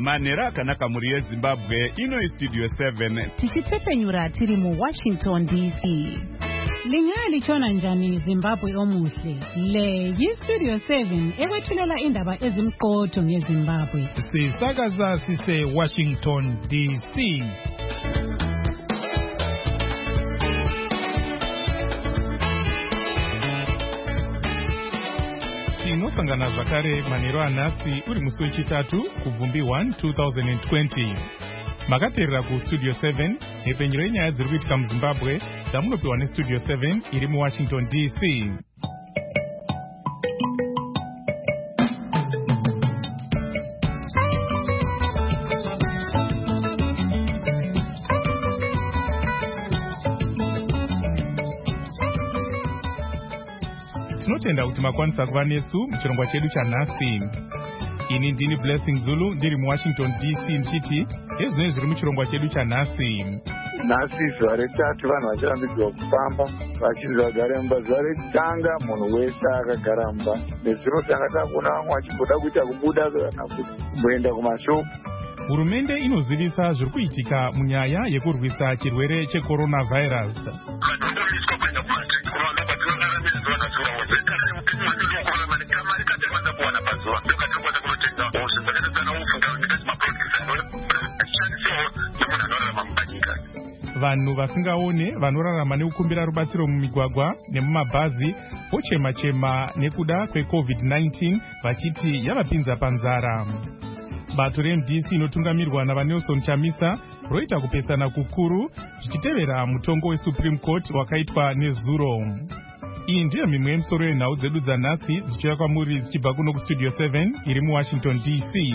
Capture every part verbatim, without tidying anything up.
Manera akanaka muri yeZimbabwe ino Studio seven. Tichitsepenyura tiri mu Washington D C. Lingali chona njani Zimbabwe omuhle. Le yi Studio seven ekwethulela indaba ezimqotho ngeZimbabwe. Sisakaza sise Washington D C. Tinosangana zvakare manheru anhasi uri musi wechitatu kubvumbi one two thousand twenty. Makateerera kuStudio seven nhepfenyuro yenyaya dziri kuitika muZimbabwe dzamunopiwa neStudio seven iri muWashington D C. Tinotenda kuti makwanisa kuva nesu muchirongwa chedu chanhasi. Ini ndini Blessing Zulu ndiri muWashington D C ndichiti ezvino zviri muchirongwa chedu chanhasi. Nhasi zuva retatu vanhu vachirambidzwa kufamba vachinzi vagare mumba. Zuva rekutanga munhu wese akagara mumba. Nezuro tanga takuona vamwe vachimboda kuita kubuda kana kumboenda kumashopu. Hurumende inozivisa zviri kuitika munyaya yekurwisa chirwere checoronavirus. Vanhu vasingaone vanorarama nekukumbira rubatsiro mumigwagwa nemumabhazi vochema-chema nekuda kweCovid nineteen vachiti yavapinza panzara. Bato reM D C inotungamirwa naVaNelson Chamisa roita kupesana kukuru zvichitevera mutongo weSupreme Court wakaitwa nezuro. Iyi ndiyo mimwe yemisoro yenhau dzedu dzanhasi dzichiuya kwamuri dzichibva kuno kuStudio seven iri muWashington D C.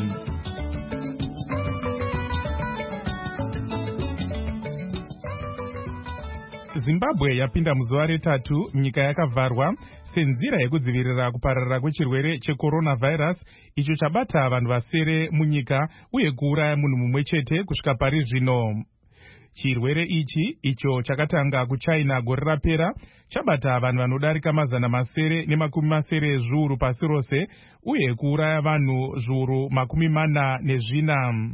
Zimbabwe yapinda muzuva retatu nyika yakavharwa senzira yekudzivirira kupararira kwechirwere checoronavirus icho chabata vanhu vasere munyika uye kuuraya munhu mumwe chete kusvika pari zvino. Chirwere ichi icho chakatanga kuChina gore rapera chabata vanhu vanodarika mazana masere nemakumi masere ezviuru pasi rose uye kuuraya vanhu zviuru makumi mana nezvina.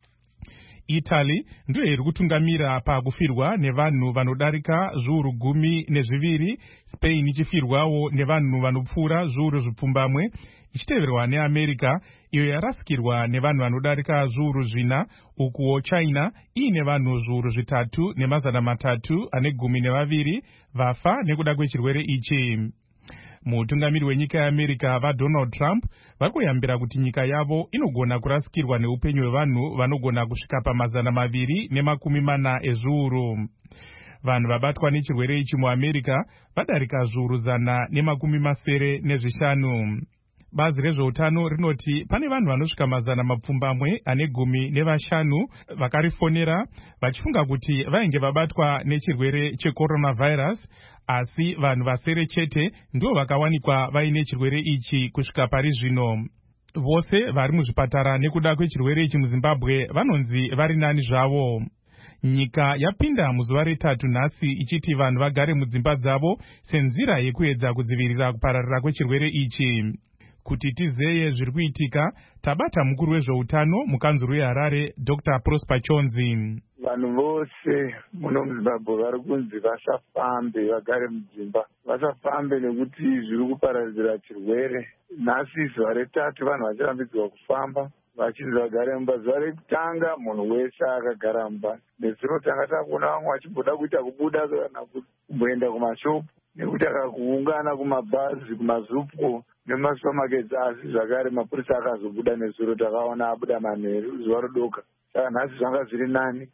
Italy ndiyo iri kutungamira pakufirwa nevanhu vanodarika zviuru gumi nezviviri, Spain ichifirwawo nevanhu vanopfuura zviuru zvipfumbamwe, ichiteverwa neAmerica iyo yarasikirwa nevanhu vanodarika zviuru zvina, ukuwo China iine vanhu zviuru zvitatu nemazana matatu ane gumi nevaviri vafa nekuda kwechirwere ichi. Mutungamiri wenyika yeAmerica vaDonald Trump vakuyambira kuti nyika yavo inogona kurasikirwa neupenyu hwevanhu vanogona kusvika pamazana maviri nemakumi mana ezviuru. Vanhu vabatwa nechirwere ichi muAmerica vadarika zviuru zana nemakumi masere nezvishanu. Bazi rezveutano rinoti pane vanhu vanosvika mazana mapfumbamwe ane gumi nevashanu vakarifonera vachifunga kuti vainge vabatwa nechirwere checoronavirus, asi vanhu vasere chete ndio vakawanikwa vaine chirwere ichi kusvika pari zvino. Vose vari muzvipatara nekuda kwechirwere ichi muZimbabwe vanonzi vari nani zvavo. Nyika yapinda muzuva retatu nhasi ichiti vanhu vagare mudzimba dzavo senzira yekuedza kudzivirira kupararira kwechirwere ichi. Kuti tizeye zviri kuitika, tabata mukuru wezveutano mukanzuru yeHarare Doctor Prosper Chonzi. Vanhu vose muno muZimbabwe vari kunzi vasafambe, vagare mudzimba. Vasafambe nekuti zviri kuparadzira chirwere. Nhasi zuva retatu vanhu vachirambidzwa kufamba vachinzi vagare mumba. Zuva rekutanga munhu wese akagara mumba. Nezuro tanga takuona vamwe vachimboda kuita kubuda kana kumboenda kumashopu nekuti akakuungana kumabhazi, kumazupo nemasupamaketsi, asi zvakare mapurisa akazobuda nezuro takaona abuda manheru zuva rodoka. Saka nhasi zvanga zviri nani,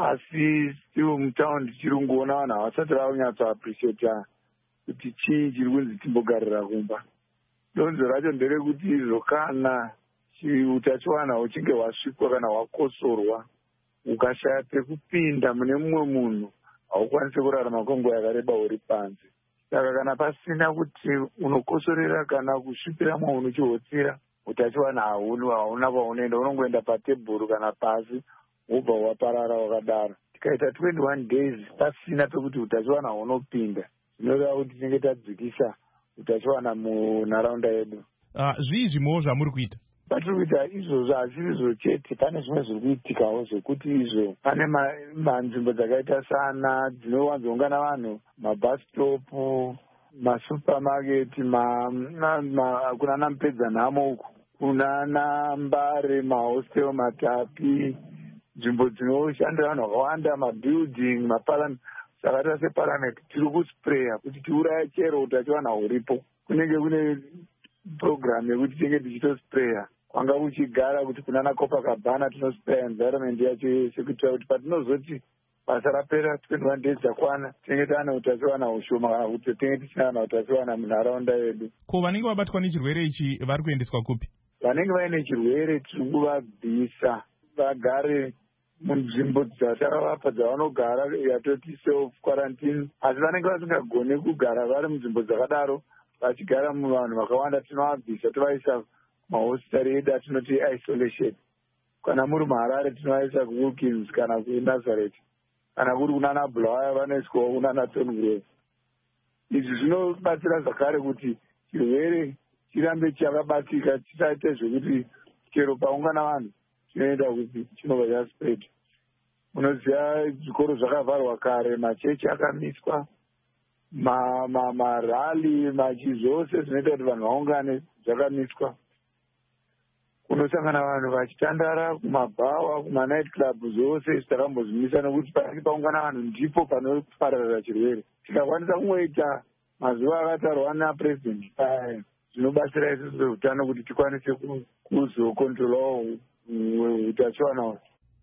asi still mutaundi tichiri kungoona vanhu havasati vaunyatso appreciate kuti chii chiri kunzi timbogarira kumba. Donzo racho nderekuti izvo kana utachiwana uchinge hwasvikwa kana hwakosorwa ukashaya pekupinda mune mumwe munhu haukwanisi kurarama kwenguva yakareba uri panze. Saka kana pasina kuti unokosorera kana kusvipira mwe uchihotsira, utachiwana hauna hauna paunoenda, unongoenda patebhuru kana pasi wobva waparara wakadaro. Tikaita twenty-one days pasina pekuti utachiwana hunopinda, zvinoreva kuti tinenge tadzikisa utachiwana munharaunda yedu. Uh, zvii zvimwewo zvamuri kuita? patiri kuita izvozvo asi izvo chete, pane zvimwe zviri kuitikawo zvekuti izvo pane manzvimbo dzakaita sana dzinowanzoungana vanhu, mabhastopu, masupamaketi, kunana mupedza nhamo uku, kunana mbare, mahostel, matapi, nzvimbo dzinoshandira vanhu vakawanda, mabuilding, maparliament. Saka tata separliament tiri kuspreya kuti tiuraye chero utachiwana huripo. Kunenge kune program yekuti tinge tichitospreya kwanga kuchigara kuti kunana Copacabana tinospreya environment yacho yese kuitira kuti patinozoti basa rapera twenty-one days dzakwana tinenge taana utachiwana hushoma kana kuti tinenge tisina kana utachiwana munharaunda yedu. Ko vanenge vabatwa nechirwere ichi vari kuendeswa kupi? Vanenge vaine chirwere tiri kuvabvisa vagare munzvimbo dzatakavapa dzavanogara yatoti self quarantine, asi vanenge vasingagoni kugara vari munzvimbo dzakadaro vachigara muvanhu vakawanda tinovabvisa tovaisa mahositari edu atinoti isolation. Kana muri muHarare tinovaisa kuWilkins kana kuNazareth, kana kuri kunana Bulawayo vanoiswawo kunana Tongrove. Izvi zvinobatsira zvakare kuti chirwere chirambe chakabatika, chisaite zvekuti chero paungana vanhu chinoenda kuti chinobva chaspread. Munoziva zvikoro zvakavharwa kare, machechi akamiswa, marali, machi zvose zvinoita kuti vanhu vaungane zvakamiswa. Kunosangana vanhu vachitandara kumabhawa, kumanight club, zvose takambozvimisa nekuti panenge paungana vanhu ndipo panopararira chirwere. Tikakwanisa kungoita mazuva akatarwa napresident zvinobatsira isusu zveutano kuti tikwanise kuzokontrolawo utachiwana.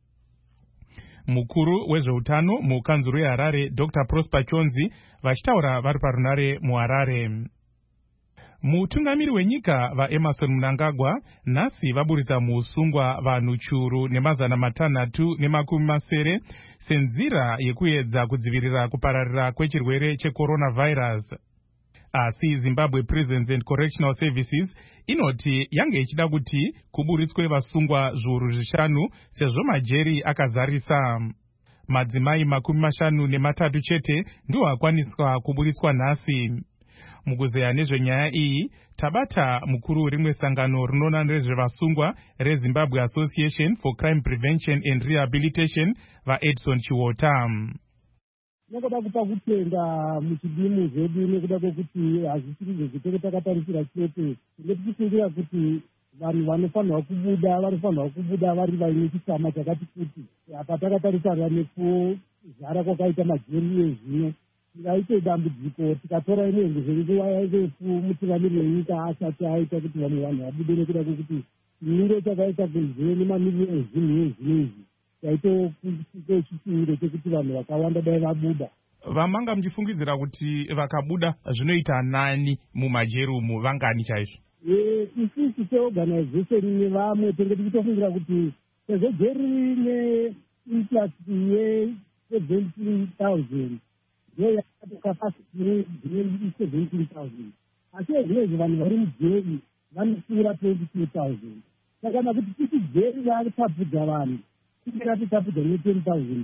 Mukuru wezveutano mukanzuro yeHarare Doctor Prosper Chonzi vachitaura vari parunare muHarare. Mutungamiri wenyika vaEmmerson Mnangagwa nhasi vaburitsa muusungwa vanhu churu nemazana matanhatu nemakumi masere senzira yekuedza kudzivirira kupararira kwechirwere checoronavirus. Asi Zimbabwe Prisons and Correctional Services inoti yange ichida kuti kuburitswe vasungwa zviuru zvishanu sezvo majeri akazarisa. Madzimai makumi mashanu nematatu chete ndiwo akwaniswa kuburitswa nhasi. Mukuzeya nezvenyaya iyi tabata mukuru rimwe sangano rinoona nezvevasungwa reZimbabwe Association for Crime Prevention and Rehabilitation vaEdson Chiwota. Nokuda kupa kutenda muchidimu zvedu nekuda kwekuti hazvisiri zvezvitoro takatarisira chete, ndetichifungira kuti vanhu vanofanirwa kubuda vanofanirwa kubuda vari vaine chitsama chakati kuti apa takatarisana nekuzara kwakaita majeri ezvino tingaite dambudziko tikatora inenge zvenguva yarefu mutungamiri wenyika asati aita kuti vamwe vanhu vabude nekuda kwekuti chimiro chakaita kunze nemamiriro ezvinhu ezvinezvi yaitokusike chishuviro chekuti vanhu vakawanda dai vabuda. Vamanga muchifungidzira kuti vakabuda zvinoita nani mumajeri umu vangani chaizvo? Isusu seorganization nevamwe tenge tichitofungira kuti sezvo jeri neinflux ye-seventeen thousand ndiyo yakatokapasiti ye-seventeen thousand, asi ezvinezvi vanhu vari mujeri vanopfuura twenty-two thousand. Sakana kuti tisi jeri vatapudza vanhu tikatitapudza ne-ten thousand.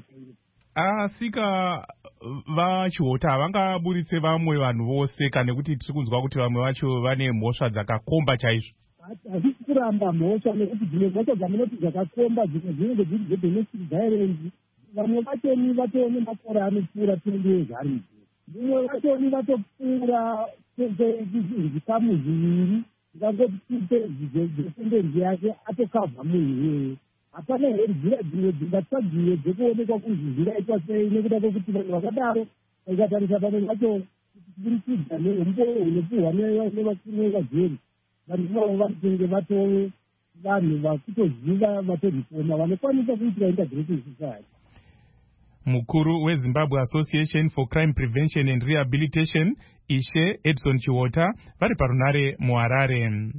Asika vachiwota havangaburitse vamwe vanhu vose kana kuti tiri kunzwa kuti vamwe vacho vane mhosva dzakakomba chaizvo? Hazvisi kuramba mhosva nekuti dzimwe mhosva dzamunoti dzakakomba dzimwe dzinenge dziri dzedomestic violence. Vamwe vachoni vatone makore anopfuura twenty years ari mumwe vachoni vatopfuura zvikamu zviviri zvikangoti dzesendenzi yake atokavha munhu iyeye. Hapana here nzira dzimwe dzingatsvagiwe dzekuonekwa kuti zvingaitwa sei nekuda kwekuti vanhu vakadaro ikatarisa pamwe vacho kuburikidza neumbo hunopuhwa nevakuru vevajeri vanhu ivavo vanotenge vatove vanhu vakutoziva vatorifoma vanokwanisa kuitira integrating society. Mukuru weZimbabwe Association for Crime Prevention and Rehabilitation Ishe Edson Chiwota vari parunare muHarare.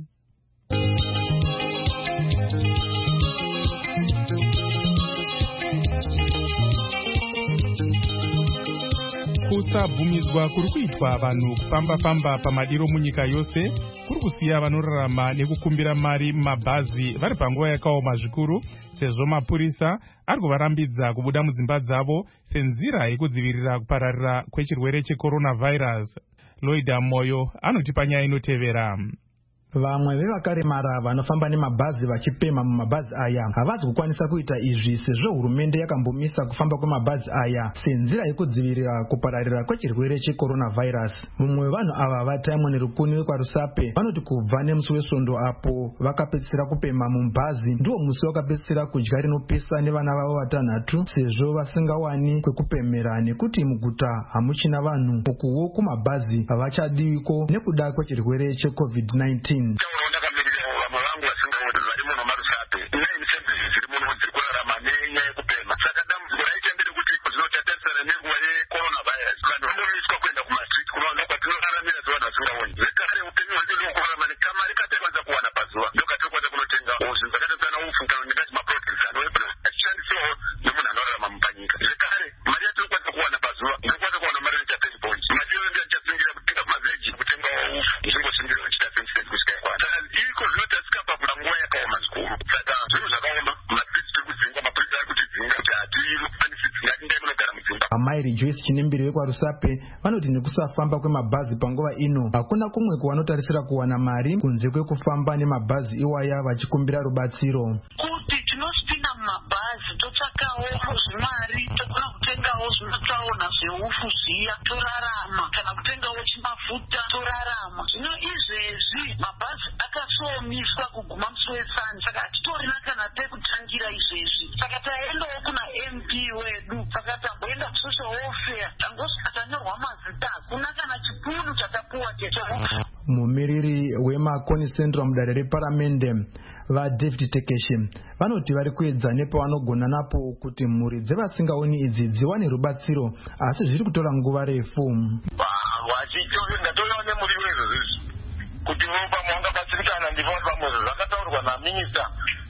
Kusabvumidzwa kuri kuitwa vanhu kufamba-famba pamadiro munyika yose kuri kusiya vanorarama nekukumbira mari mumabhazi vari panguva yakaoma zvikuru sezvo mapurisa ari kuvarambidza kubuda mudzimba dzavo senzira yekudzivirira kupararira kwechirwere checoronavirus. Loida Moyo anotipa nyaya inotevera. Vamwe vevakaremara vanofamba nemabhazi vachipema mumabhazi aya havazi kukwanisa kuita izvi sezvo hurumende yakambomisa kufamba kwemabhazi aya senzira yekudzivirira kupararira kwechirwere checoronavirus. Mumwe wevanhu ava vataimwa nerukuni wekwaRusape vanoti kubva nemusi wesvondo apo vakapedzisira kupema mubhazi ndiwo musi wakapedzisira kudya rinopisa nevana vavo vatanhatu sezvo vasingawani kwekupemera nekuti muguta hamuchina vanhu ukuwo kumabhazi havachadiwiko nekuda kwechirwere checovid nineteen. Amairi Joyce Chinembere wekwaRusape vanoti nekusafamba kwemabhazi panguva ino hakuna kumwe kwavanotarisira kuwana mari kunze kwekufamba nemabhazi iwaya vachikumbira rubatsiro. Kuti tinosipinda mumabhazi totsvakawo zvimari tokona kutengawo zvinotsaona zveufu zviya torarama kana kutengawo chimafuta torarama. Zvino izvezvi mabhazi akasomiswa kuguma musi wesani saka hatitorina kana pekutangira izvezvi. Saka taendawo kuna M P wedu saka tamboenda kusocial welfare tangosvika tanyorwa mazita hakuna kana chipunu chatapuwa checho. Mumiriri weMakoni Central mudare reparamende vaDavid Tekeshe vanoti vari kuedza nepavanogona napo kuti mhuri dzevasingaoni idzi dziwane rubatsiro asi zviri kutora nguva refu. Ndatoona nemuriwo izvozvi kuti pamwe vangabatsirikana ndivona pamwe zvakataurwa naminista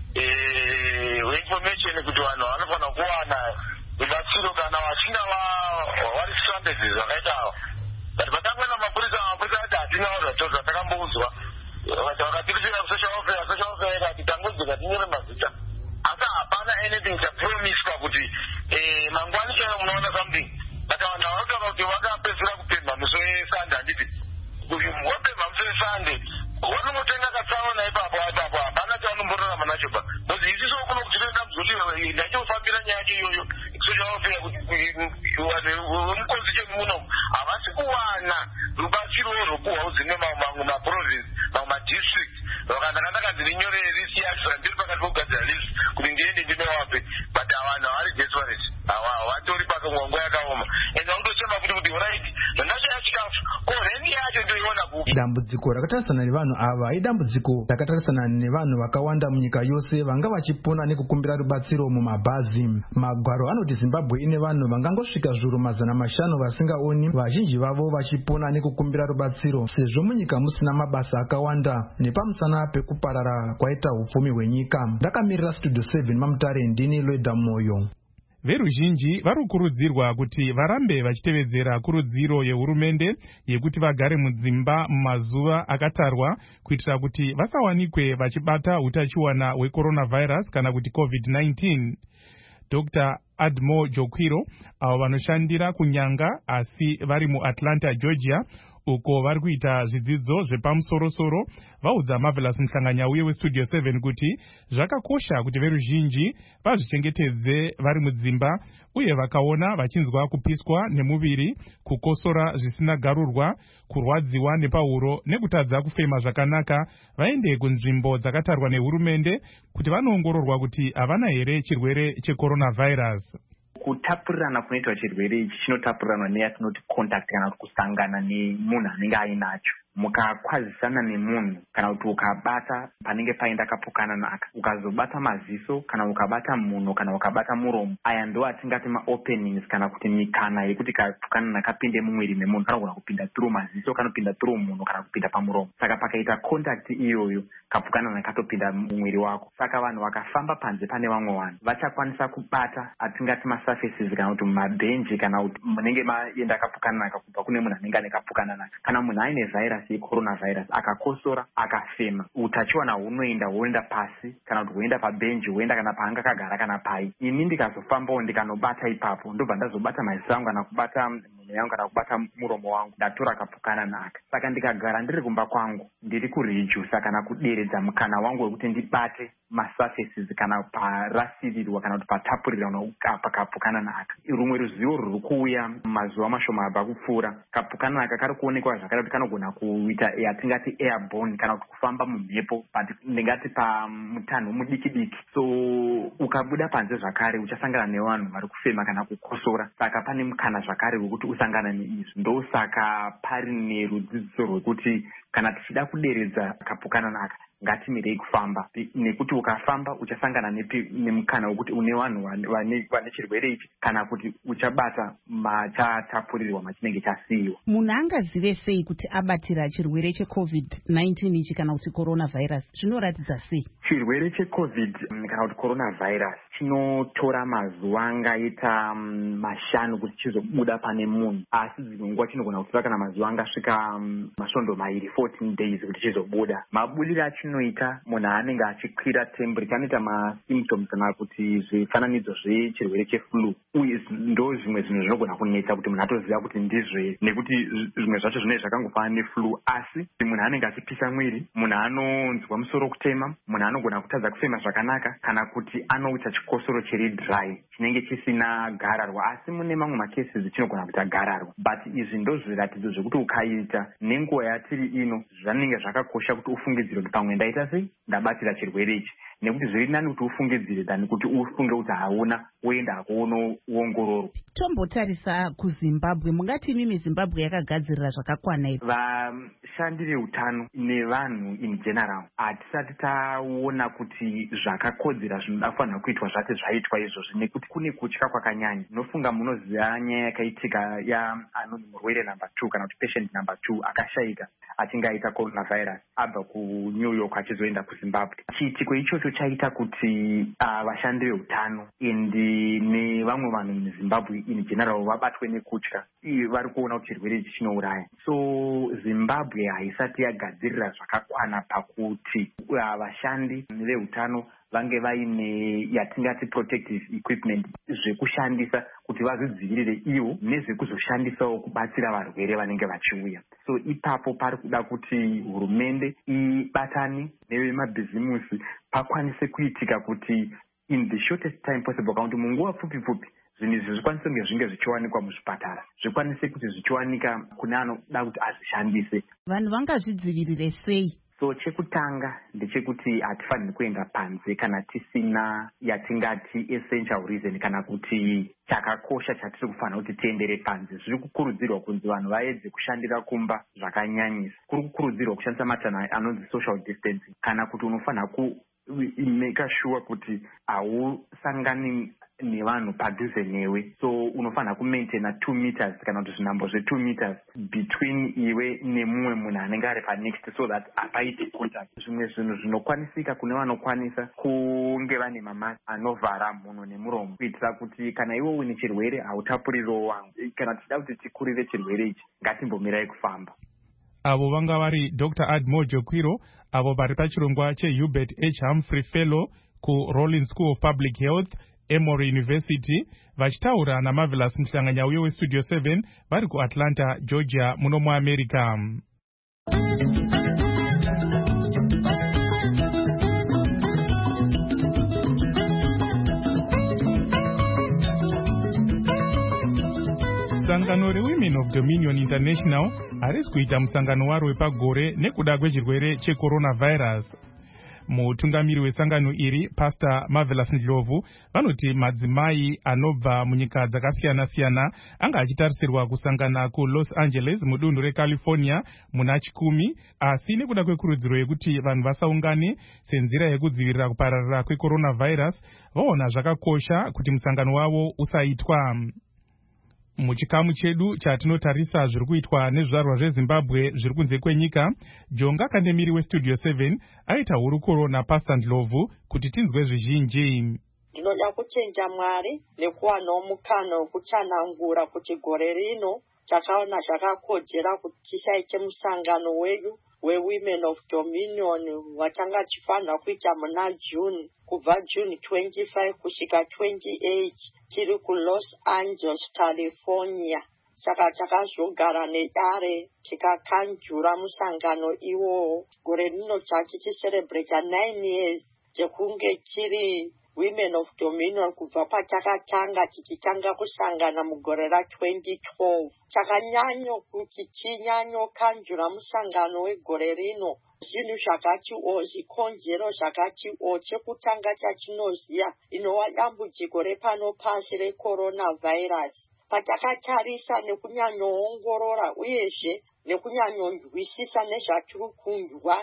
weinformation kuti vanhu vanofanira kuwana rubatsiro kana vachinga vari stranded zvakaita ava. But patangwena mapurisa mapurisa ati hatina zvacho takamboudzwa vakatirisira kusocial welfare social welfare ikati tangodzika tinyore mazita asi hapana anything chapromiswa kuti mangwani chaivo munoona something. Saka vanhu vanotaura kuti vakapedzisira kupemha musi wesande handiti wapemha musi wesande vanomotenga katsaona ipapo ipapo hapana chavanomborarama nacho pa because isiso kuno kuti toenda muzoti ndachofambira nyaya yacho iyoyo social welfare kuti mukonzi chemuno havasi kuwana rubatsiro rwokuhwa udzine mamwe maprovince mamwe madistrict vakandakandaka ndirinyorere lisi yacho ndiri pakati pokugadzira lisi kuti ndiende ndinowape but vanhu havari desperate havatori pakamwanguva yakaoma ende vandochema kuti kuti right ndachaya chikafu ko reni yacho ndoiona kupi. Dambudziko rakatarisana nevanhu ava idambudziko rakatarisana nevanhu vakawanda munyika yose vanga vachipona nekukumbira rubatsiro mumabhazi. Magwaro anoti Zimbabwe ine vanhu vangangosvika zviuru mazana mashanu vasingaoni, vazhinji vavo vachipona nekukumbira rubatsiro sezvo munyika musina mabasa akawanda nepamusana pekuparara kwaita upfumi hwenyika. Ndakamirira Studio seven Mamutare ndini Loida Moyo. Veruzhinji varikukurudzirwa kuti varambe vachitevedzera kurudziro yehurumende yekuti vagare mudzimba mumazuva akatarwa kuitira kuti vasawanikwe vachibata utachiwana hwecoronavirus kana kuti covid nineteen. Doctor Admo Jokwiro avo vanoshandira kunyanga asi vari muAtlanta, Georgia uko vari kuita zvidzidzo zvepamusoro-soro vaudza Marvelous Muhlanganyauye weStudio seven kuti zvakakosha kuti veruzhinji vazvichengetedze vari mudzimba uye vakaona vachinzwa kupiswa nemuviri, kukosora zvisina garurwa, kurwadziwa nepahuro nekutadza kufema zvakanaka vaende kunzvimbo dzakatarwa nehurumende kuti vanoongororwa kuti havana here chirwere checoronavirus. Kutapurirana kunoitwa chirwere ichi chinotapuriranwa neyatinoti contact kana kuti kusangana nemunhu anenge ainacho. Mukakwazisana nemunhu kana kuti ukabata panenge paenda kapukana naka, ukazobata maziso kana ukabata munhu kana ukabata muromo, aya ndo atingati maopenings kana kuti mikana yekuti kapukana nakapinde mumwiri memunhu kanogona kupinda through maziso, kanopinda through munhu kana kupinda pamuromo. Saka pakaita contact iyoyo kapukana nakatopinda mumwiri wako. Saka vanhu vakafamba panze pane vamwe vanhu vachakwanisa kubata atingati masurfaces kana kuti mabhenji kana kuti munenge maenda kapukana naka kubva kune munhu anenge ane kapukana naka. Kana munhu aine virus yecoronavirus akakosora akafema, utachiwana hunoenda huenda pasi kana kuti huenda pabhenji huenda kana paanga kagara kana pai. Ini ndikazofambawo ndikanobata ipapo ndobva ndazobata maziso angu kana kubata mhino yangu kana kubata muromo wangu ndatora kapukana naka. Saka ndikagara ndiri kumba kwangu ndiri kurejusa kana kuderedza mukana wangu wekuti ndibate masurfaces kana parasirirwa kana kuti patapurirwa pakapukana naka. Rumwe ruzivo ruri kuuya mazuva mashoma abva kupfuura, kapukana naka kari kuonekwa zvakare kuti kanogona kuita yatingati airborne kana kuti kufamba mumhepo but ndingati pamutanho mudiki diki. So ukabuda panze zvakare uchasangana nevanhu vari kufema kana kukosora, saka pane mukana zvakare wekuti usangana neizvi. Ndosaka pari nerudzidziso rwekuti kana tichida kuderedza kapukana naka ngatimirei kufamba, nekuti ukafamba uchasangana nemukana wekuti une vanhu vane chirwere ichi kana kuti uchabata machatapurirwa machinenge chasiyiwa. Munhu angazive sei kuti abatira chirwere checovid nineteen ichi kana kuti coronavirus? Zvinoratidza sei? Chirwere checovid kana kuti coronavirus chinotora mazuva angaita mashanu kuti chizobuda pane munhu, asi dzimwe nguva chinogona kutora kana mazuva angasvika masvondo mairi fourteen days kuti chizobuda. Mabudiro achinoita munhu anenge achikwira temperature anoita masymptoms kana kuti zvifananidzo zvechirwere cheflu, uye ndo zvimwe zvinhu zvinogona kunetsa kuti munhu atoziva kuti ndizve, nekuti zvimwe zvacho zvinenge zvakangofanana neflu. Asi munhu anenge achipisa mwiri, munhu anonzwa musoro kutema, munhu anogona kutadza kufema zvakanaka kana kuti anoita chikosoro chiri dry chinenge chisina gararwa, asi mune mamwe macases chinogona kuita gararwa. But izvi ndo zviratidzo zvekuti ukaita nenguva yatiri ino zvanenge zvakakosha kuti ufungidzire kuti pamwe ndaita sei ndabatira chirwere ichi, nekuti zviri nani kuti ufungidzire than kuti ufunge kuti hauna woenda kuonoongororwa. Tombotarisa kuZimbabwe, mungati mimi Zimbabwe yakagadzirira zvakakwana here? Vashandi veutano nevanhu in general hatisati taona kuti zvakakodzera zvinofanira kuitwa zvati zvaitwa izvozvi, nekuti kune kutya kwakanyanya. Nofunga munoziva nyaya yakaitika yaanonzi murwere number two kana kuti patient number two akashayika achinge aita coronavirus abva kuNew York achizoenda kuZimbabwe. Chiitiko ichocho chaita kuti uh, vashandi veutano indi nevamwe vanhu muZimbabwe in general vabatwe nekutya, vari kuona kuti chirwere ichi chinouraya. So Zimbabwe haisati yagadzirira zvakakwana pakuti uh, vashandi veutano vange vaine yatingati protective equipment zvekushandisa kuti vazvidzivirire ivo nezvekuzoshandisawo kubatsira varwere vanenge vachiuya. So ipapo pari kuda kuti hurumende ibatane nevemabhizimusi pakwanise kuitika kuti in the shortest time possible, kana kuti munguva pfupi pfupi zvinhu izvi zvikwanise kunge zvinge zvichiwanikwa muzvipatara, zvikwanise kuti zvichiwanika kune anoda kuti azvishandise. Vanhu vangazvidzivirire sei? So chekutanga ndechekuti hatifaniri kuenda panze kana tisina yatingati essential reason kana kuti chakakosha chatiri kufanira kuti tiendere panze. Zviri kukurudzirwa kunzi vanhu vaedze kushandira kumba zvakanyanyisa. Kuri kukurudzirwa kushandisa matanho anonzi social distancing, kana kuti unofanira ku make sure kuti hausangani nevanhu padhuze newe. So unofanira kumaintaina two meters kana kuti zvinhambo zve two meters between iwe nemumwe munhu anenge ari panext, so that hapaiti contact. Zvimwe zvinhu zvinokwanisika kune vanokwanisa kunge vane mamasi anovhara mhuno nemuromo kuitira kuti kana iwe une chirwere hautapuririwo wangu. Kana tichida kuti tikurire chirwere ichi ngatimbomirai kufamba. Avo vanga vari Doctor Admo Jokwiro, avo vari pachirongwa cheHubert H. Humphrey Fellow kuRollins School of Public Health, Emory University, vachitaura naMarvelous Mhlanganyauye weStudio seven vari kuAtlanta, Georgia, muno muAmerica. Sangano reWomen of Dominion International harisi kuita musangano waro wepagore nekuda kwechirwere checoronavirus. Mutungamiri wesangano iri, Pastor Marvelous Ndlovu, vanoti madzimai anobva munyika dzakasiyana-siyana anga achitarisirwa kusangana kuLos Angeles mudunhu reCalifornia muna chikumi, asi nekuda kwekurudziro yekuti vanhu vasaungane senzira yekudzivirira kupararira kwecoronavirus, vaona zvakakosha kuti musangano wavo usaitwa. Muchikamu chedu chatinotarisa zviri kuitwa nezvizvarwa zveZimbabwe zviri kunze kwenyika, Jonga Kandemiri weStudio seven aita hurukuro naPastor Ndlovu kuti tinzwe zvizhinji. Ndinoda kuchenja Mwari nekuwanawo mukana wekuchanangura kuti gore rino takaona zvakakodzera kuti tisaite musangano wedu weWomen of Dominion watanga tichifanira kuita muna June, kubva June twenty-five kusvika twenty-eight tiri kuLos Angeles, California. saka takazogara nedare tikakanjura musangano iwowo. Gore rino tichicelebrata nine years tekunge tiri Women of Dominion kubva patakatanga tichitanga kusangana mugore ra twenty twelve. Takanyanyo kuti chinyanyo kanjura musangano wegore rino. Zvinhu zvakati o zvikonzero zvakati o chekutanga chachinoziya inova dambudziko repano pasi recoronavirus. Patakatarisa nekunyanyoongorora uyezve nekunyanyonzwisisa nezvatiri kunzwa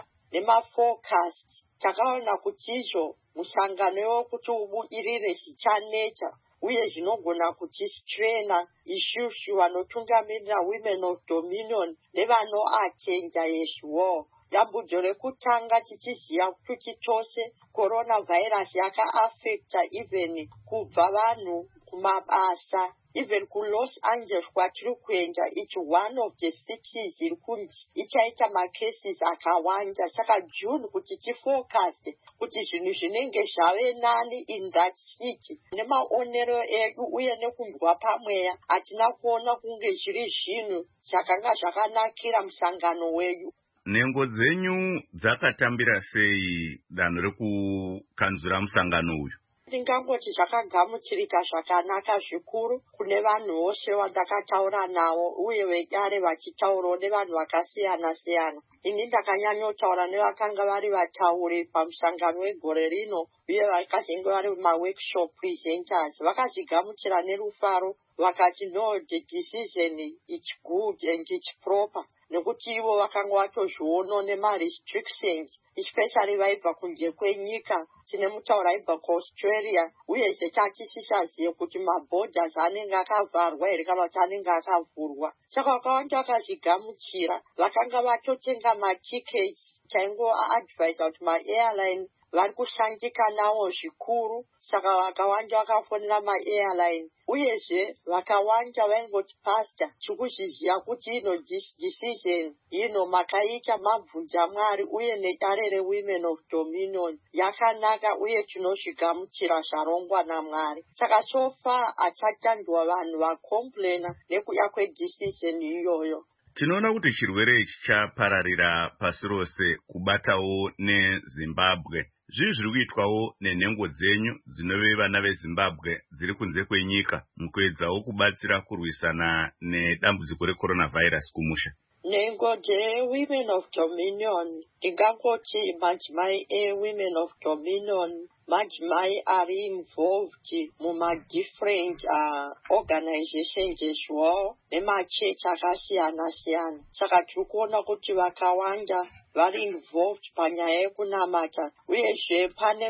nemafocust, takaona kuti izvo musangano wekuti ubudirire zvichaneta uye zvinogona kuchistrena isusu vanotungamirira Women of Dominion nevanoatenda yezviwo. Dambudzo rekutanga tichiziya kuti chose coronavirus yakaafecta even kubva vanhu kumabasa. Even ku Los Angeles kwatiri kuenda, it's one of the cities iri kunzi ichaita macases akawanda. Saka June kuti tifocus kuti zvinhu zvinenge zvave nani in that city. Nemaonero edu uye nekunzwa pamweya hatina kuona kunge zviri zvinhu zvakanga zvakanakira musangano wedu. Nhengo dzenyu dzakatambira sei danho rekukanzura musangano uyu? Ndingangoti zvakagamuchirika zvakanaka zvikuru kune vanhu vose vandakataura navo uye vedare vachitaurawo nevanhu vakasiyana siyana. Ini ndakanyanyotaura nevakanga vari vatauri pamusangano wegore rino uye vakazenge vari maworkshop presenters. Vakazvigamuchira nerufaro vakati no, the decision it's good and it's proper. Nekuti ivo vakanga vatozviono nema-restrictions, especially vaibva kunze kwenyika. Tine mutaura aibva kuAustralia uyezve tachisisaziye kuti maborders anenge akavharwa here kana kuti anenge akavhurwa. Saka vakawanda vakazvigamuchira, vakanga vatotenga matickets. Taingoadvisa kuti ma-airline vari kushandika nawo zvikuru, saka vakawanda vakafonera ma-airline. Uyezve vakawanda vaingoti pastor, tikuzviziya kuti ino decision ino makaita mabvunza Mwari uye nedare reWomen of Dominion yakanaka uye tinozvigamuchira zvarongwa naMwari. Saka so far hachatandwa vanhu vacomplaina nekuda kwedecision iyoyo. Tinoona kuti chirwere ichi chapararira pasi rose kubatawo neZimbabwe. Zvii zviri kuitwawo nenhengo dzenyu dzinove vana veZimbabwe dziri kunze kwenyika mukuedzawo kubatsira kurwisana nedambudziko recoronavirus kumusha? Nhengo dzeWomen of Dominion, ndingangoti madzimai eWomen of Dominion, madzimai ari involved muma-different uh, organizations ezviwo nemachechi akasiyana siyana. Saka tiri kuona kuti vakawanda vari involved panyaya yekunamata uyezve pane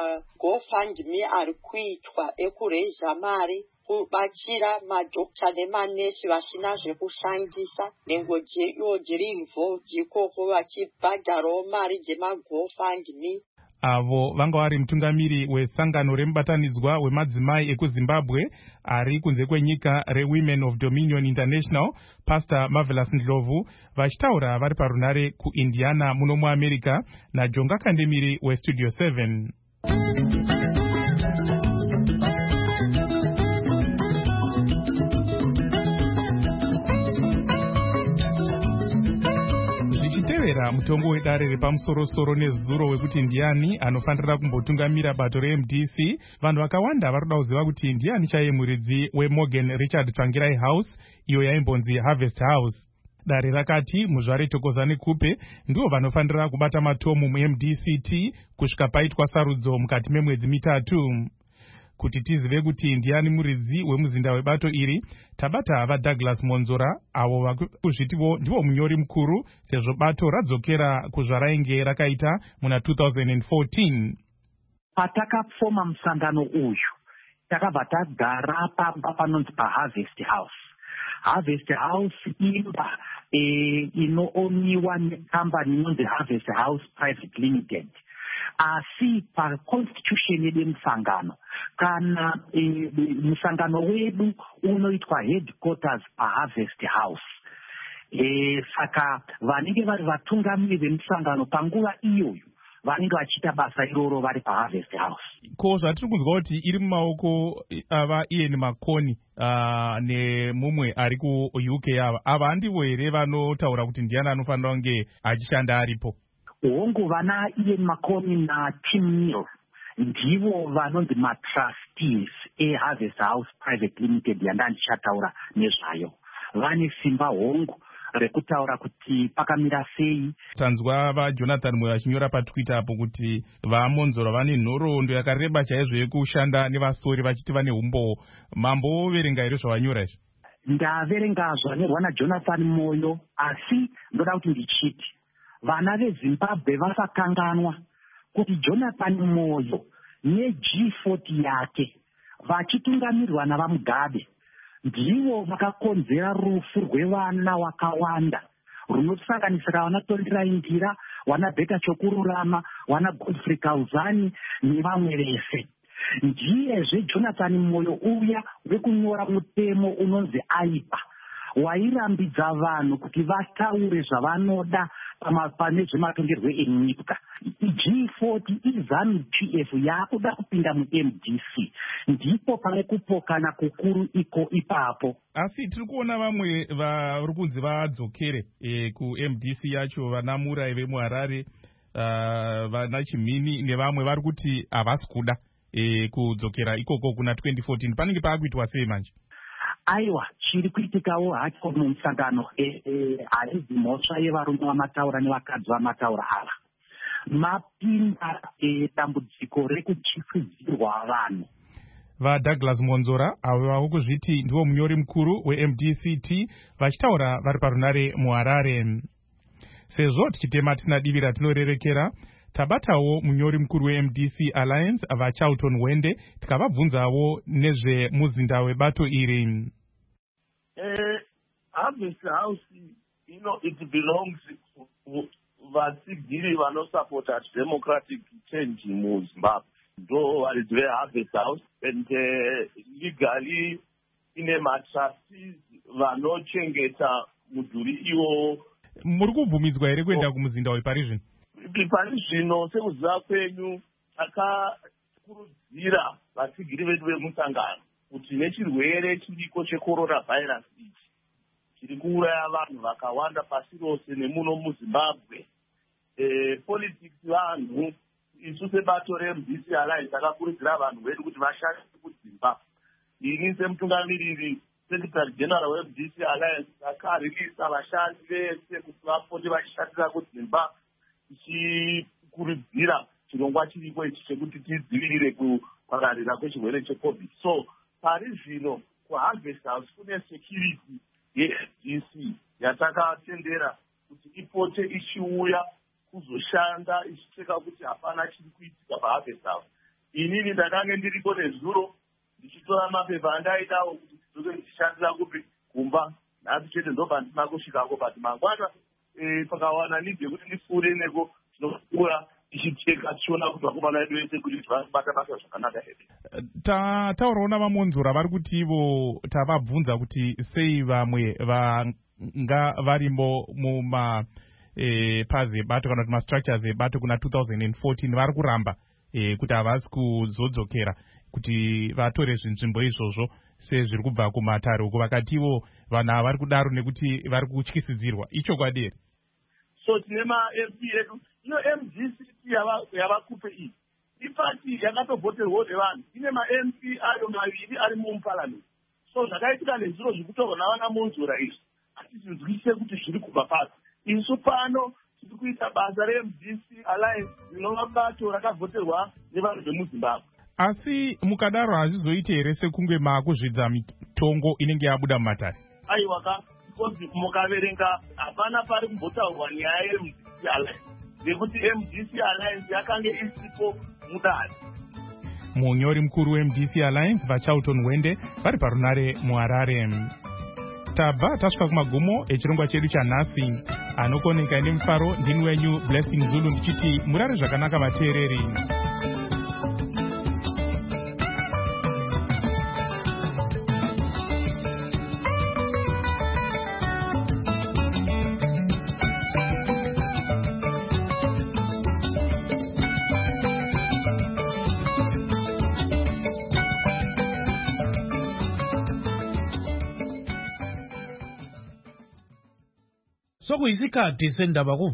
ma-GoFundMe ari kuitwa ekureza mari kubatsira madhokta nemanesi vasina zvekushandisa. Nhengo dzeyo dziri involved ikoko vachibhadharawo mari dzema-GoFundMe. Avo vanga vari mutungamiri wesangano remubatanidzwa wemadzimai ekuZimbabwe ari kunze kwenyika reWomen of Dominion International, Pastor Marvelous Ndlovu, vachitaura vari parunare kuIndiana muno muAmerica naJonga Kandemiri weStudio seven. Tevera mutongo wedare repamusoro-soro nezuro wekuti ndiani anofanira kumbotungamira bato reM D C, vanhu vakawanda vari kuda kuziva kuti ndiani chaiye muridzi weMorgan Richard Tsvangirai House, iyo yaimbonzi Harvest House. Dare rakati muzvare Thokozani Kupe ndivo vanofanira kubata matomu muM D C T kusvika paitwa sarudzo mukati memwedzi mitatu. Kuti tizive kuti ndiani muridzi wemuzinda webato iri, tabata vaDouglas Monzora, avo vakuzvitivo ndivo munyori mukuru sezvo bato radzokera kuzvarainge rakaita muna two thousand fourteen. Patakafoma musangano uyu, takabva tagara pamba panonzi paHarvest House. Harvest House imba e, inooniwa nekambani inonzi Harvest House Private Limited. Asi pa constitution yedu musangano kana e, musangano wedu unoitwa headquarters pa Harvest House. E, saka vanenge vari vatungamiri vemusangano panguva iyoyo vanenge vachiita basa iroro vari paharvest house. Ko zvatiri kunzwa kuti iri mumaoko ava Ian Makoni uh, nemumwe ari ku-U K ava ava handivo here vanotaura kuti ndiani anofanira kunge achishanda aripo? Hongu vana Ian Makoni naTim Neal ndivo vanonzi matrustees eHarvest House Private Limited yandandichataura nezvayo. Vane simba hongu rekutaura kuti pakamira sei. Tanzwa vaJonathan Moyo vachinyora paTwitter apo kuti vamonzora vane nhoroondo yakareba chaizvo yekushanda nevasori vachiti vane umbo. Mambo verenga here zvavanyora izvi? Ndaverenga zvanyorwa naJonathan Moyo, asi ndoda kuti ndichiti vana veZimbabwe vasakanganwa kuti Jonathan Moyo neG forty yake vachitungamirirwa navaMugabe ndivo vakakonzera rufu rwevana wakawanda runosanganisira vana Tondirai Ndira, vana Bheka Chokururama, vana Godfrey Kauzani nevamwe vese. Ndiyezve Jonathan Moyo uya wekunyora mutemo unonzi aipa wairambidza vanhu kuti vataure zvavanoda pane zvematongerwo enyika. G forty iZANU P F yakuda kupinda mu-M D C, ndipo pane kupokana kukuru iko ipapo. Asi tiri kuona vamwe vari kunzi vadzokere e, ku-M D C yacho, vana Murai vemuHarare, uh, vana Chimini nevamwe vari kuti havasi kuda e, kudzokera ikoko kuna twenty fourteen. Panenge paakuitwa sei manje? Aiwa, chiri kuitikawo hacho mumusangano haidzi mhosva yevarume vamataura nevakadzi vamataura ava. Mapinda dambudziko rekuchifidzirwa vanhu. VaDouglas Monzora avo vavo kuzviti ndivo munyori mukuru we-M D C T vachitaura vari parunare muHarare. Sezvo tichitema tina divi ratinorerekera, tabatawo munyori mukuru we-M D C Alliance vaCharlton Wende tikavabvunzawo nezvemuzinda webato iri. Uh, Harvest House, you know, it belongs to vasigiri vanosupporta democratic change in Zimbabwe. Though it is very Harvest House, and uh, legally in a trustees vanochengeta mudhuri iwo. Muri kubvumidzwa here kuenda kumuzinda weParis? Pari zvino sekuziva kwenyu takakurudzira vasigiri vedu vemusangano kuti nechirwere chiriko checoronavirus ichi chiri kuuraya vanhu vakawanda pasi rose nemuno muZimbabwe, e, politics vanhu isu sebato re-M D C Alliance takakurudzira vanhu vedu kuti vashande kudzimba. Ini semutungamiriri Secretary General we-M D C Alliance akaririsa vashandi vese kuti vapote vachishandira kudzimba, tichikurudzira chirongwa chiripo ichi chekuti tidzivirire kupararira kwechirwere cheCovid. So pari zvino kuHarvest House kune security ye-M D C yatakatendera kuti ipote ichiuya kuzoshanda ichicheka kuti hapana chiri kuitika paHarvest House. Inini ndakange ndiripo nezuro ndichitora mapepa andaidawo kuti tizoke ndichishandira kupi kumba. Nhasi chete ndobva ndisina kusvikako, but mangwana e, pakawana nidhi yekuti ndipfuure neko tinokura tichiteka tichiona kuti vakomana vedu vese kuti tivabata basa zvakanaka here. Taurawo navamonzora vari kuti ivo tavabvunza kuti sei vamwe vanga varimo muma e, pazi ebato kana kuti mastructures ebato kuna two thousand fourteen vari kuramba e, kuti havasi kuzodzokera kuti vatore zvinzvimbo izvozvo sezviri kubva kumatare uko, vakati ivo vanhu ava vari kudaro nekuti vari kutyisidzirwa. Ichokwadi here? So tine ma-M P edu, ino M D C T yavakupe iyi ipati yakatobhoterwawo nevanhu, ine ma-M P ayo maviri ari muparliament. So zvakaitika nezviro zvikutorwa navana Monzora izvi hatizinzwisise kuti zviri kubva pasi. Isu pano tiri kuita basa re-M D C Alliance rinova bato rakavhoterwa nevanhu vemuZimbabwe. Asi mukadaro hazvizoiti here sekunge maakuzvidza mitongo inenge yabuda mumatare? Aiwa ka, because mukaverenga hapana pari kumbotaurwa nyaya ye-M D C Alliance nekuti M D C Alliance yakange isipo mudare. Munyori mukuru we-M D C Alliance vaCharlton Wende vari parunare muHarare. Tabva tasvika kumagumo echirongwa chedu chanhasi. Anokoneka nemufaro ndini wenyu Blessing Zulu ndichiti murare zvakanaka vateereri. sokuyisikhathi sendaba